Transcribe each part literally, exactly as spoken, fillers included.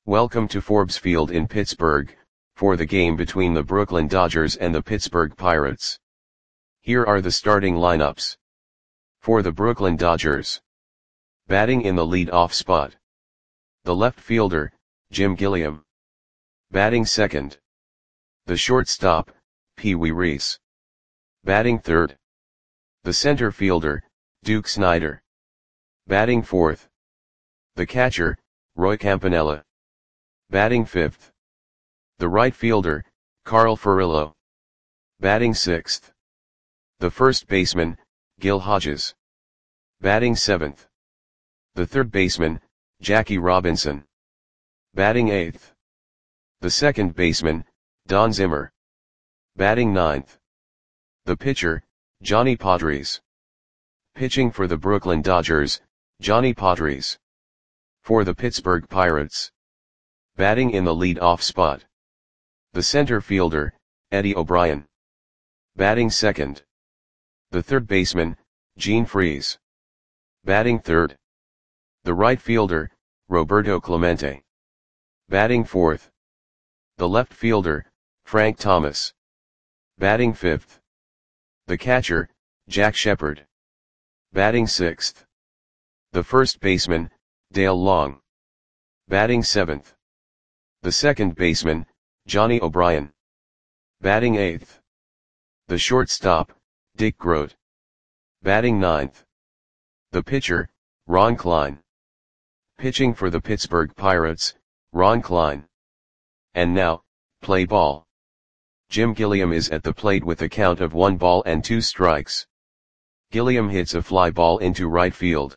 Welcome to Forbes Field in Pittsburgh, for the game between the Brooklyn Dodgers and the Pittsburgh Pirates. Here are the starting lineups. For the Brooklyn Dodgers. Batting in the lead-off spot. The left fielder, Jim Gilliam. Batting second. The shortstop, Pee Wee Reese. Batting third. The center fielder, Duke Snider. Batting fourth. The catcher, Roy Campanella. Batting fifth. The right fielder, Carl Furillo. Batting sixth. The first baseman, Gil Hodges. Batting seventh. The third baseman, Jackie Robinson. Batting eighth. The second baseman, Don Zimmer. Batting ninth. The pitcher, Johnny Podres. Pitching for the Brooklyn Dodgers, Johnny Podres. For the Pittsburgh Pirates. Batting in the lead-off spot. The center fielder, Eddie O'Brien. Batting second. The third baseman, Gene Freese. Batting third. The right fielder, Roberto Clemente. Batting fourth. The left fielder, Frank Thomas. Batting fifth. The catcher, Jack Shepard. Batting sixth. The first baseman, Dale Long. Batting seventh. The second baseman, Johnny O'Brien. Batting eighth. The shortstop, Dick Groat. Batting ninth. The pitcher, Ron Klein. Pitching for the Pittsburgh Pirates, Ron Klein. And now, play ball. Jim Gilliam is at the plate with a count of one ball and two strikes. Gilliam hits a fly ball into right field.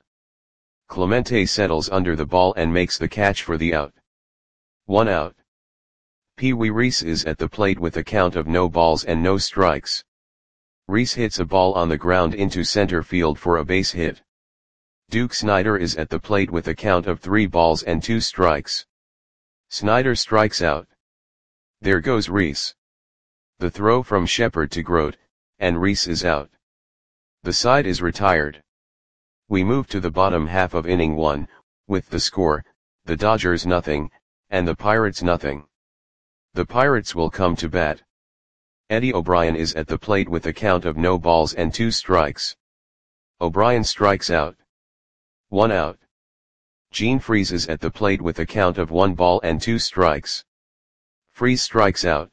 Clemente settles under the ball and makes the catch for the out. One out. Pee Wee Reese is at the plate with a count of no balls and no strikes. Reese hits a ball on the ground into center field for a base hit. Duke Snider is at the plate with a count of three balls and two strikes. Snider strikes out. There goes Reese. The throw from Shepard to Groat, and Reese is out. The side is retired. We move to the bottom half of inning one, with the score, the Dodgers nothing, and the Pirates nothing. The Pirates will come to bat. Eddie O'Brien is at the plate with a count of no balls and two strikes. O'Brien strikes out. One out. Gene Freese is at the plate with a count of one ball and two strikes. Freese strikes out.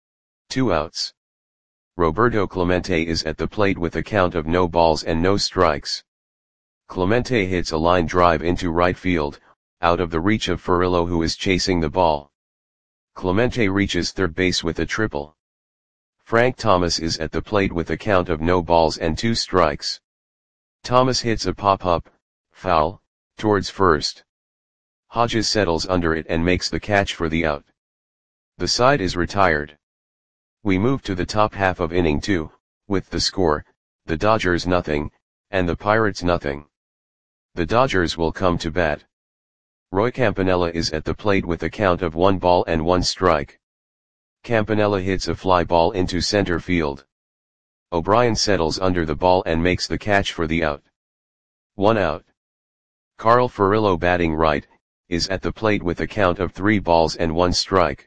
Two outs. Roberto Clemente is at the plate with a count of no balls and no strikes. Clemente hits a line drive into right field, out of the reach of Furillo, who is chasing the ball. Clemente reaches third base with a triple. Frank Thomas is at the plate with a count of no balls and two strikes. Thomas hits a pop-up, foul, towards first. Hodges settles under it and makes the catch for the out. The side is retired. We move to the top half of inning two, with the score, the Dodgers nothing, and the Pirates nothing. The Dodgers will come to bat. Roy Campanella is at the plate with a count of one ball and one strike. Campanella hits a fly ball into center field. O'Brien settles under the ball and makes the catch for the out. One out. Carl Furillo, batting right, is at the plate with a count of three balls and one strike.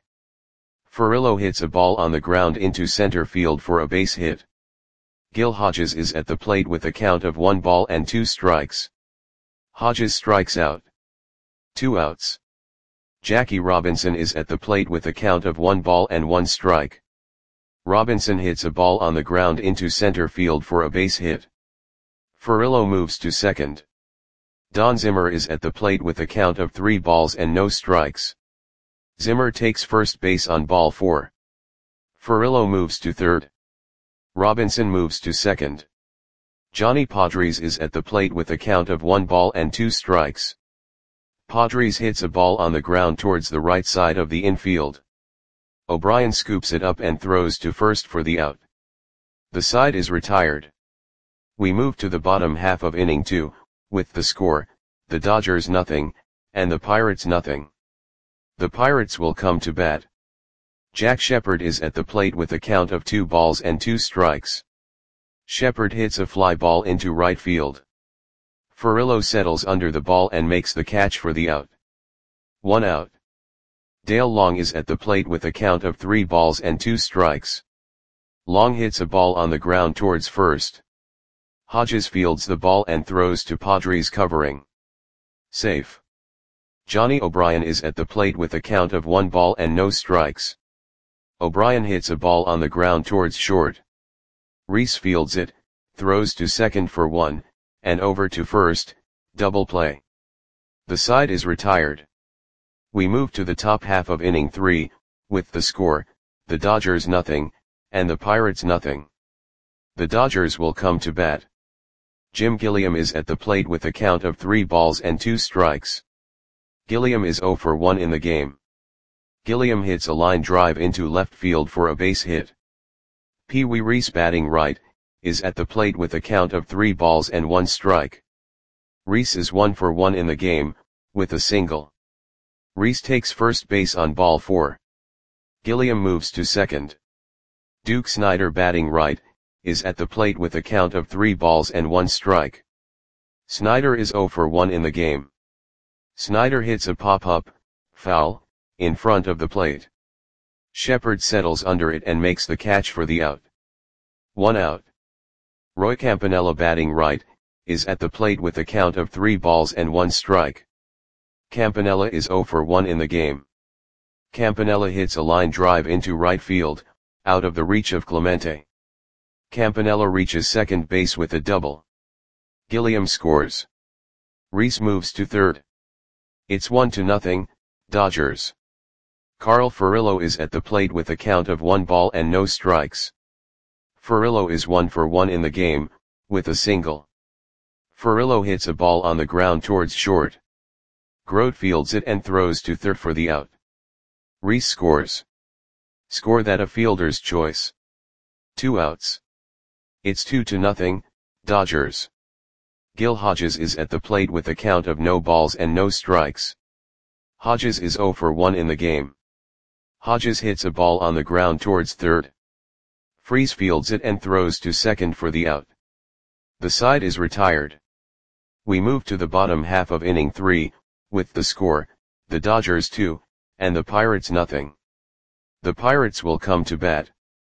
Furillo hits a ball on the ground into center field for a base hit. Gil Hodges is at the plate with a count of one ball and two strikes. Hodges strikes out. Two outs. Jackie Robinson is at the plate with a count of one ball and one strike. Robinson hits a ball on the ground into center field for a base hit. Furillo moves to second. Don Zimmer is at the plate with a count of three balls and no strikes. Zimmer takes first base on ball four. Furillo moves to third. Robinson moves to second. Johnny Podres is at the plate with a count of one ball and two strikes. Podres hits a ball on the ground towards the right side of the infield. O'Brien scoops it up and throws to first for the out. The side is retired. We move to the bottom half of inning two, with the score, the Dodgers nothing, and the Pirates nothing. The Pirates will come to bat. Jack Shepard is at the plate with a count of two balls and two strikes. Shepard hits a fly ball into right field. Furillo settles under the ball and makes the catch for the out. One out. Dale Long is at the plate with a count of three balls and two strikes. Long hits a ball on the ground towards first. Hodges fields the ball and throws to Padres covering. Safe. Johnny O'Brien is at the plate with a count of one ball and no strikes. O'Brien hits a ball on the ground towards short. Reese fields it, throws to second for one, and over to first, double play. The side is retired. We move to the top half of inning three, with the score, the Dodgers nothing, and the Pirates nothing. The Dodgers will come to bat. Jim Gilliam is at the plate with a count of three balls and two strikes. Gilliam is zero for one in the game. Gilliam hits a line drive into left field for a base hit. Pee Wee Reese, batting right, is at the plate with a count of three balls and one strike. Reese is one for one in the game, with a single. Reese takes first base on ball four. Gilliam moves to second. Duke Snider, batting right, is at the plate with a count of three balls and one strike. Snider is zero for one in the game. Snider hits a pop-up, foul, in front of the plate. Shepard settles under it and makes the catch for the out. One out. Roy Campanella, batting right, is at the plate with a count of three balls and one strike. Campanella is zero for one in the game. Campanella hits a line drive into right field, out of the reach of Clemente. Campanella reaches second base with a double. Gilliam scores. Reese moves to third. It's one to nothing, Dodgers. Carl Furillo is at the plate with a count of one ball and no strikes. Furillo is one for one in the game, with a single. Furillo hits a ball on the ground towards short. Grote fields it and throws to third for the out. Reese scores. Score that a fielder's choice. Two outs. It's two to nothing, Dodgers. Gil Hodges is at the plate with a count of no balls and no strikes. Hodges is zero for one in the game. Hodges hits a ball on the ground towards third. Freese fields it and throws to second for the out. The side is retired. We move to the bottom half of inning three, with the score, the Dodgers two, and the Pirates nothing. The Pirates will come to bat.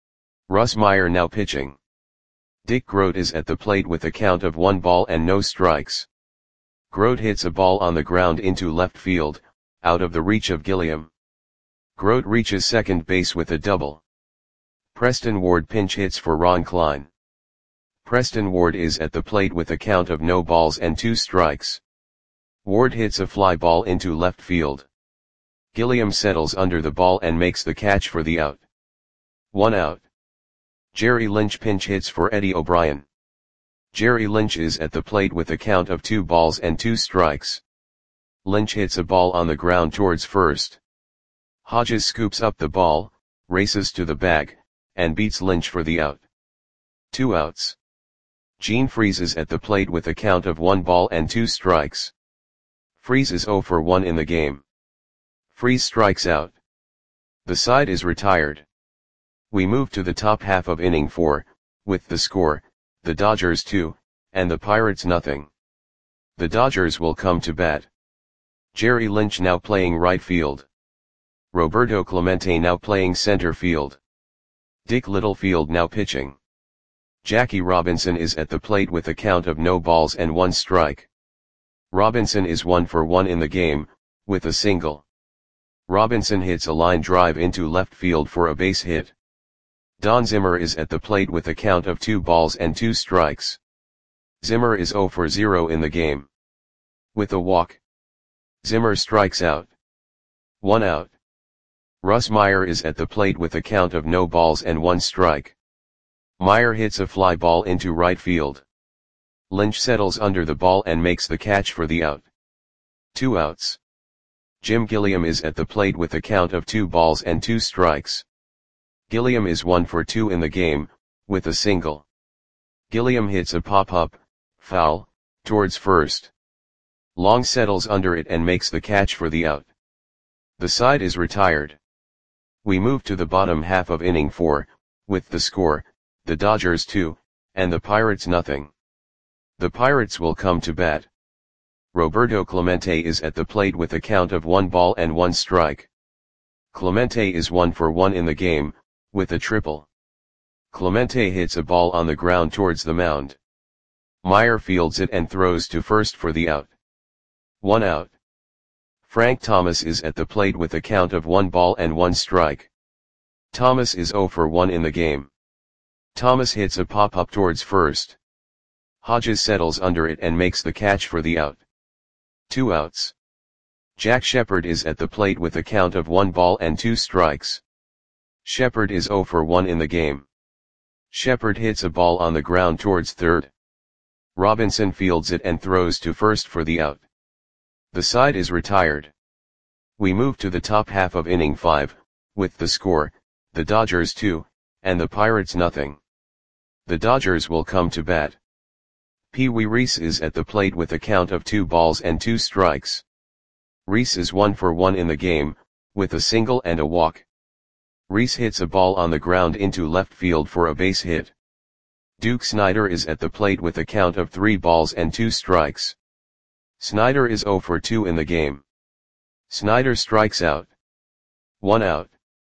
Russ Meyer now pitching. Dick Grote is at the plate with a count of one ball and no strikes. Grote hits a ball on the ground into left field, out of the reach of Gilliam. Grote reaches second base with a double. Preston Ward pinch hits for Ron Klein. Preston Ward is at the plate with a count of no balls and two strikes. Ward hits a fly ball into left field. Gilliam settles under the ball and makes the catch for the out. One out. Jerry Lynch pinch hits for Eddie O'Brien. Jerry Lynch is at the plate with a count of two balls and two strikes. Lynch hits a ball on the ground towards first. Hodges scoops up the ball, races to the bag, and beats Lynch for the out. Two outs. Gene Freese is at the plate with a count of one ball and two strikes. Freese is zero for one in the game. Freese strikes out. The side is retired. We move to the top half of inning four, with the score, the Dodgers two, and the Pirates nothing. The Dodgers will come to bat. Jerry Lynch now playing right field. Roberto Clemente now playing center field. Dick Littlefield now pitching. Jackie Robinson is at the plate with a count of no balls and one strike. Robinson is one for one in the game, with a single. Robinson hits a line drive into left field for a base hit. Don Zimmer is at the plate with a count of two balls and two strikes. Zimmer is zero for zero in the game. With a walk. Zimmer strikes out. One out. Russ Meyer is at the plate with a count of no balls and one strike. Meyer hits a fly ball into right field. Lynch settles under the ball and makes the catch for the out. Two outs. Jim Gilliam is at the plate with a count of two balls and two strikes. Gilliam is one for two in the game, with a single. Gilliam hits a pop-up, foul, towards first. Long settles under it and makes the catch for the out. The side is retired. We move to the bottom half of inning four, with the score, the Dodgers two, and the Pirates nothing. The Pirates will come to bat. Roberto Clemente is at the plate with a count of one ball and one strike. Clemente is one for one in the game, with a triple. Clemente hits a ball on the ground towards the mound. Meyer fields it and throws to first for the out. One out. Frank Thomas is at the plate with a count of one ball and one strike. Thomas is zero for one in the game. Thomas hits a pop-up towards first. Hodges settles under it and makes the catch for the out. Two outs. Jack Shepard is at the plate with a count of one ball and two strikes. Shepard is zero for one in the game. Shepard hits a ball on the ground towards third. Robinson fields it and throws to first for the out. The side is retired. We move to the top half of inning five, with the score, the Dodgers two, and the Pirates nothing. The Dodgers will come to bat. Pee Wee Reese is at the plate with a count of two balls and two strikes. Reese is one for one in the game, with a single and a walk. Reese hits a ball on the ground into left field for a base hit. Duke Snider is at the plate with a count of three balls and two strikes. Snider is zero for two in the game. Snider strikes out. One out.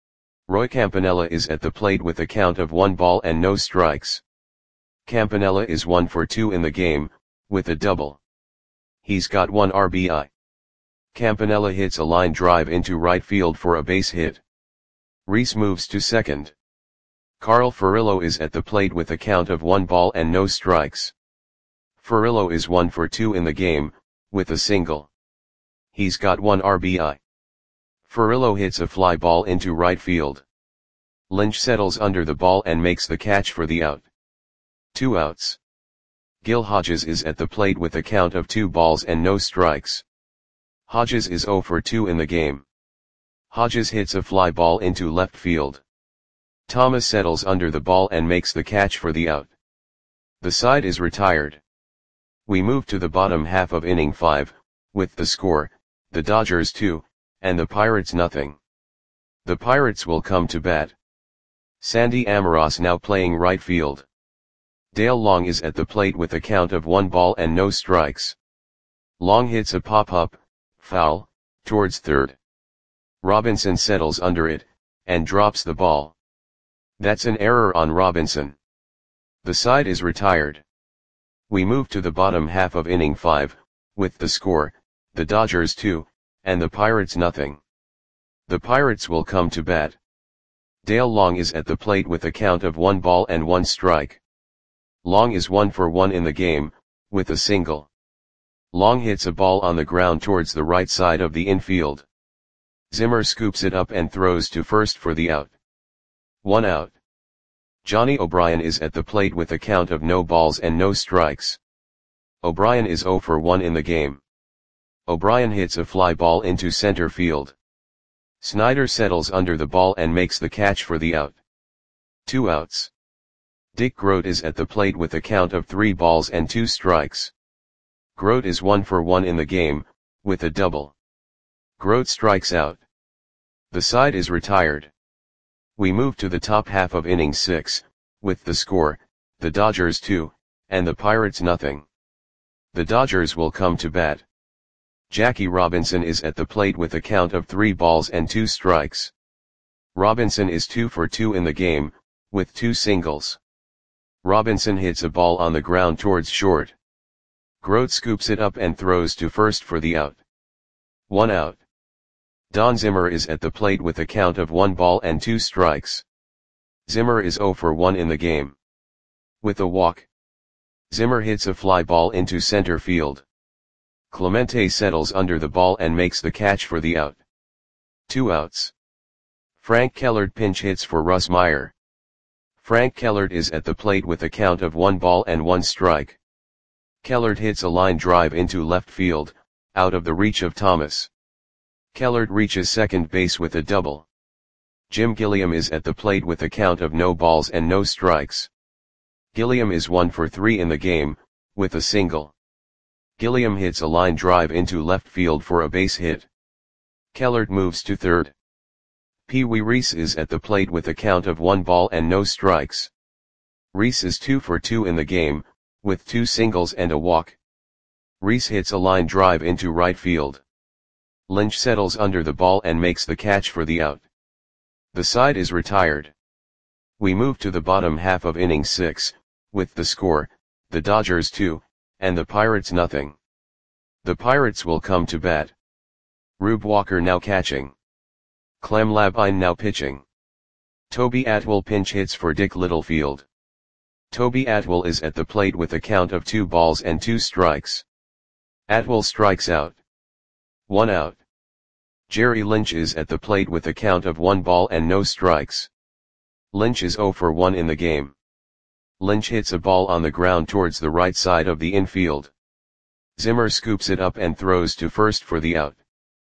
Roy Campanella is at the plate with a count of one ball and no strikes. Campanella is one for two in the game, with a double. He's got one R B I. Campanella hits a line drive into right field for a base hit. Reese moves to second. Carl Furillo is at the plate with a count of one ball and no strikes. Furillo is one for two in the game, with a single. He's got one R B I. Furillo hits a fly ball into right field. Lynch settles under the ball and makes the catch for the out. Two outs. Gil Hodges is at the plate with a count of two balls and no strikes. Hodges is zero for two in the game. Hodges hits a fly ball into left field. Thomas settles under the ball and makes the catch for the out. The side is retired. We move to the bottom half of inning five, with the score, the Dodgers two, and the Pirates nothing. The Pirates will come to bat. Sandy Amoros now playing right field. Dale Long is at the plate with a count of one ball and no strikes. Long hits a pop-up, foul, towards third. Robinson settles under it, and drops the ball. That's an error on Robinson. The side is retired. We move to the bottom half of inning five, with the score, the Dodgers two, and the Pirates nothing. The Pirates will come to bat. Dale Long is at the plate with a count of one ball and one strike. Long is one for one in the game, with a single. Long hits a ball on the ground towards the right side of the infield. Zimmer scoops it up and throws to first for the out. One out. Johnny O'Brien is at the plate with a count of no balls and no strikes. O'Brien is zero for one in the game. O'Brien hits a fly ball into center field. Snider settles under the ball and makes the catch for the out. Two outs. Dick Groat is at the plate with a count of three balls and two strikes. Groat is one for one in the game, with a double. Groat strikes out. The side is retired. We move to the top half of inning six, with the score, the Dodgers two, and the Pirates nothing. The Dodgers will come to bat. Jackie Robinson is at the plate with a count of three balls and two strikes. Robinson is two for two in the game, with two singles. Robinson hits a ball on the ground towards short. Groat scoops it up and throws to first for the out. One out. Don Zimmer is at the plate with a count of one ball and two strikes. Zimmer is zero for one in the game. With a walk. Zimmer hits a fly ball into center field. Clemente settles under the ball and makes the catch for the out. Two outs. Frank Kellert pinch hits for Russ Meyer. Frank Kellert is at the plate with a count of one ball and one strike. Kellert hits a line drive into left field, out of the reach of Thomas. Kellert reaches second base with a double. Jim Gilliam is at the plate with a count of no balls and no strikes. Gilliam is one for three in the game, with a single. Gilliam hits a line drive into left field for a base hit. Kellert moves to third. Pee Wee Reese is at the plate with a count of one ball and no strikes. Reese is two for two in the game, with two singles and a walk. Reese hits a line drive into right field. Lynch settles under the ball and makes the catch for the out. The side is retired. We move to the bottom half of inning six, with the score, the Dodgers two, and the Pirates nothing. The Pirates will come to bat. Rube Walker now catching. Clem Labine now pitching. Toby Atwell pinch hits for Dick Littlefield. Toby Atwell is at the plate with a count of two balls and two strikes. Atwell strikes out. One out. Jerry Lynch is at the plate with a count of one ball and no strikes. Lynch is oh for one in the game. Lynch hits a ball on the ground towards the right side of the infield. Zimmer scoops it up and throws to first for the out.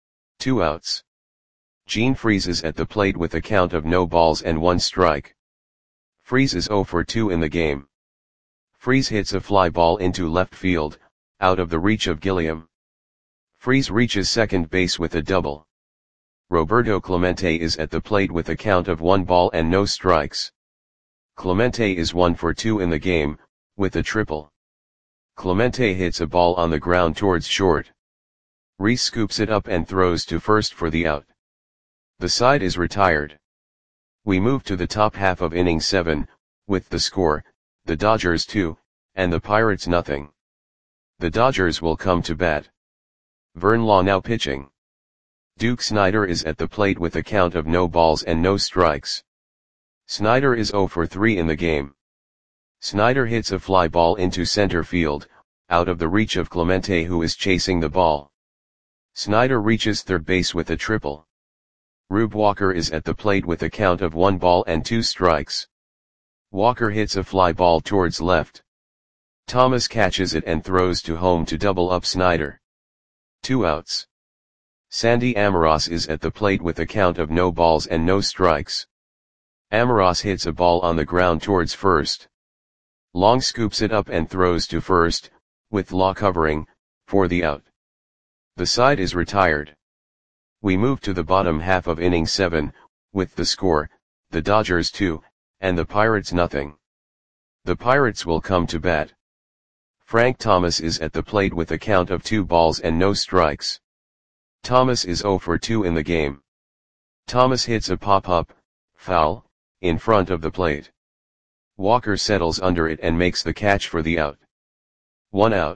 Two outs. Gene Freese is at the plate with a count of no balls and one strike. Freese is oh for two in the game. Freese hits a fly ball into left field, out of the reach of Gilliam. Freese reaches second base with a double. Roberto Clemente is at the plate with a count of one ball and no strikes. Clemente is one for two in the game, with a triple. Clemente hits a ball on the ground towards short. Reese scoops it up and throws to first for the out. The side is retired. We move to the top half of inning seven, with the score, the Dodgers two, and the Pirates nothing. The Dodgers will come to bat. Vern Law now pitching. Duke Snider is at the plate with a count of no balls and no strikes. Snider is oh for three in the game. Snider hits a fly ball into center field, out of the reach of Clemente who is chasing the ball. Snider reaches third base with a triple. Rube Walker is at the plate with a count of one ball and two strikes. Walker hits a fly ball towards left. Thomas catches it and throws to home to double up Snider. Two outs. Sandy Amoros is at the plate with a count of no balls and no strikes. Amoros hits a ball on the ground towards first. Long scoops it up and throws to first, with Law covering, for the out. The side is retired. We move to the bottom half of inning seven, with the score, the Dodgers two, and the Pirates nothing. The Pirates will come to bat. Frank Thomas is at the plate with a count of two balls and no strikes. Thomas is oh for two in the game. Thomas hits a pop-up, foul, in front of the plate. Walker settles under it and makes the catch for the out. One out.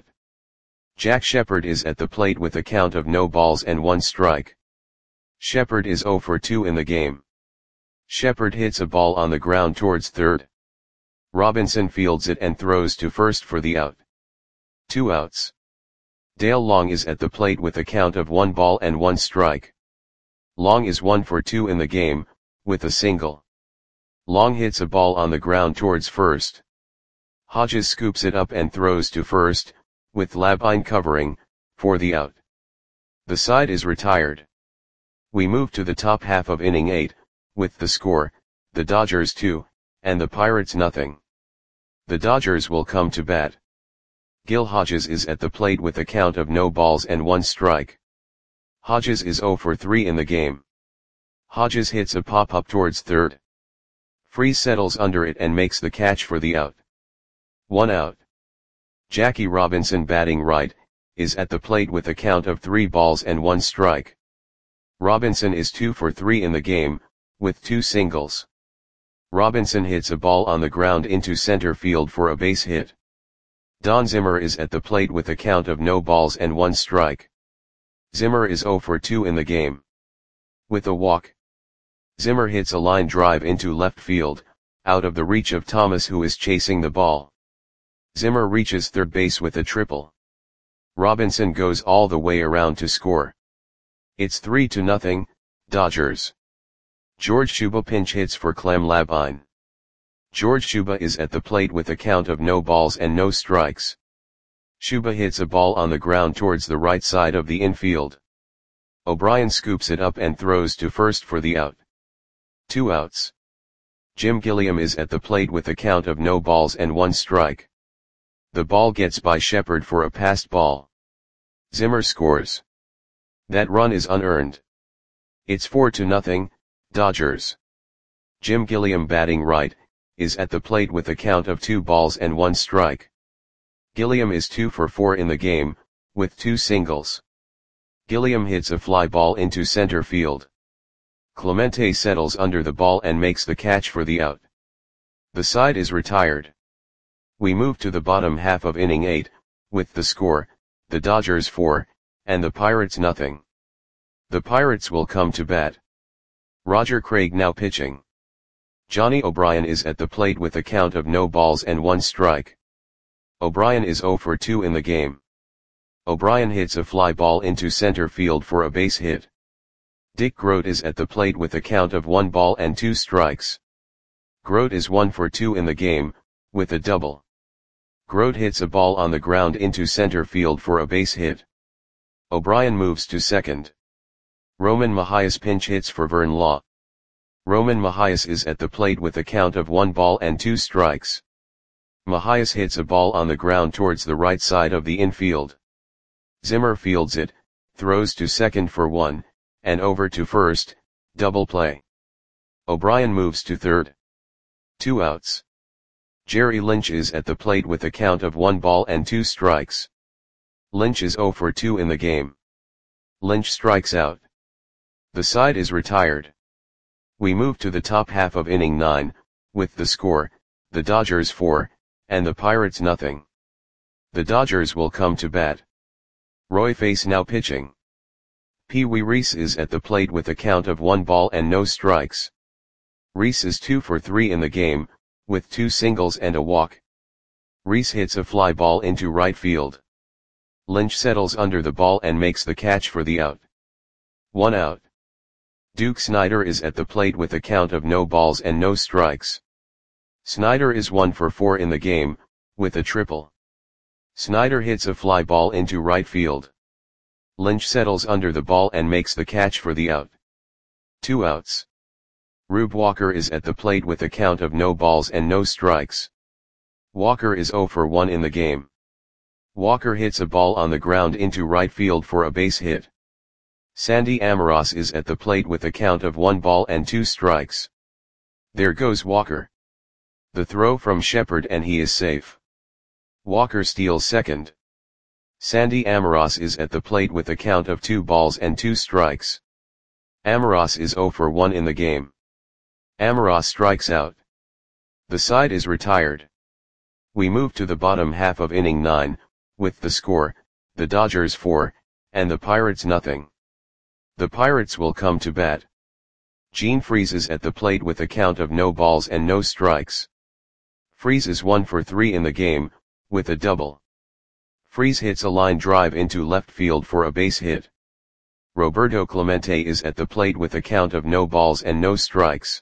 Jack Shepard is at the plate with a count of no balls and one strike. Shepard is oh for two in the game. Shepard hits a ball on the ground towards third. Robinson fields it and throws to first for the out. Two outs. Dale Long is at the plate with a count of one ball and one strike. Long is one for two in the game, with a single. Long hits a ball on the ground towards first. Hodges scoops it up and throws to first, with Labine covering, for the out. The side is retired. We move to the top half of inning eight, with the score, the Dodgers two, and the Pirates nothing. The Dodgers will come to bat. Gil Hodges is at the plate with a count of no balls and one strike. Hodges is oh for three in the game. Hodges hits a pop-up towards third. Freese settles under it and makes the catch for the out. One out. Jackie Robinson batting right, is at the plate with a count of three balls and one strike. Robinson is two for three in the game, with two singles. Robinson hits a ball on the ground into center field for a base hit. Don Zimmer is at the plate with a count of no balls and one strike. Zimmer is oh for two in the game. With a walk. Zimmer hits a line drive into left field, out of the reach of Thomas who is chasing the ball. Zimmer reaches third base with a triple. Robinson goes all the way around to score. It's three to nothing, Dodgers. George Shuba pinch hits for Clem Labine. George Shuba is at the plate with a count of no balls and no strikes. Shuba hits a ball on the ground towards the right side of the infield. O'Brien scoops it up and throws to first for the out. Two outs. Jim Gilliam is at the plate with a count of no balls and one strike. The ball gets by Shepard for a passed ball. Zimmer scores. That run is unearned. It's four to nothing, Dodgers. Jim Gilliam batting right, is at the plate with a count of two balls and one strike. Gilliam is two for four in the game, with two singles. Gilliam hits a fly ball into center field. Clemente settles under the ball and makes the catch for the out. The side is retired. We move to the bottom half of inning eight, with the score, the Dodgers four, and the Pirates nothing. The Pirates will come to bat. Roger Craig now pitching. Johnny O'Brien is at the plate with a count of no balls and one strike. O'Brien is oh for two in the game. O'Brien hits a fly ball into center field for a base hit. Dick Groat is at the plate with a count of one ball and two strikes. Groat is one for two in the game, with a double. Groat hits a ball on the ground into center field for a base hit. O'Brien moves to second. Roman Mahias pinch hits for Vern Law. Roman Mahias is at the plate with a count of one ball and two strikes. Mahias hits a ball on the ground towards the right side of the infield. Zimmer fields it, throws to second for one, and over to first, double play. O'Brien moves to third. Two outs. Jerry Lynch is at the plate with a count of one ball and two strikes. Lynch is oh for two in the game. Lynch strikes out. The side is retired. We move to the top half of inning nine, with the score, the Dodgers four, and the Pirates nothing. The Dodgers will come to bat. Roy Face now pitching. Pee Wee Reese is at the plate with a count of one ball and no strikes. Reese is two for three in the game, with two singles and a walk. Reese hits a fly ball into right field. Lynch settles under the ball and makes the catch for the out. One out. Duke Snider is at the plate with a count of no balls and no strikes. Snider is one for four in the game, with a triple. Snider hits a fly ball into right field. Lynch settles under the ball and makes the catch for the out. Two outs. Rube Walker is at the plate with a count of no balls and no strikes. Walker is oh for one in the game. Walker hits a ball on the ground into right field for a base hit. Sandy Amoros is at the plate with a count of one ball and two strikes. There goes Walker. The throw from Shepard and he is safe. Walker steals second. Sandy Amoros is at the plate with a count of two balls and two strikes. Amoros is oh for one in the game. Amoros strikes out. The side is retired. We move to the bottom half of inning nine, with the score, the Dodgers four, and the Pirates nothing. The Pirates will come to bat. Gene Freese is at the plate with a count of no balls and no strikes. Freese is one for three in the game, with a double. Freese hits a line drive into left field for a base hit. Roberto Clemente is at the plate with a count of no balls and no strikes.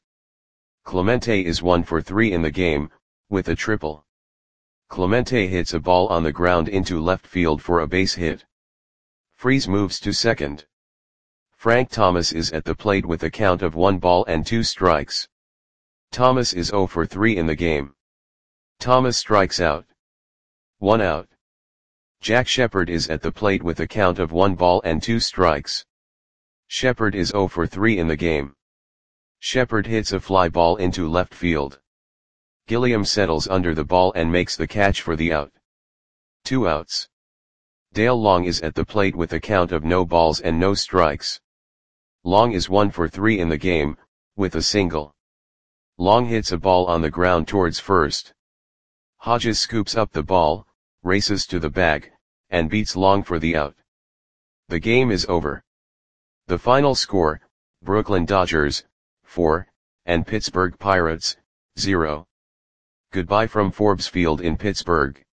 Clemente is one for three in the game, with a triple. Clemente hits a ball on the ground into left field for a base hit. Freese moves to second. Frank Thomas is at the plate with a count of one ball and two strikes. Thomas is oh for three in the game. Thomas strikes out. One out. Jack Shepard is at the plate with a count of one ball and two strikes. Shepard is oh for three in the game. Shepard hits a fly ball into left field. Gilliam settles under the ball and makes the catch for the out. Two outs. Dale Long is at the plate with a count of no balls and no strikes. Long is one for three in the game, with a single. Long hits a ball on the ground towards first. Hodges scoops up the ball, races to the bag, and beats Long for the out. The game is over. The final score, Brooklyn Dodgers, four, and Pittsburgh Pirates, zero. Goodbye from Forbes Field in Pittsburgh.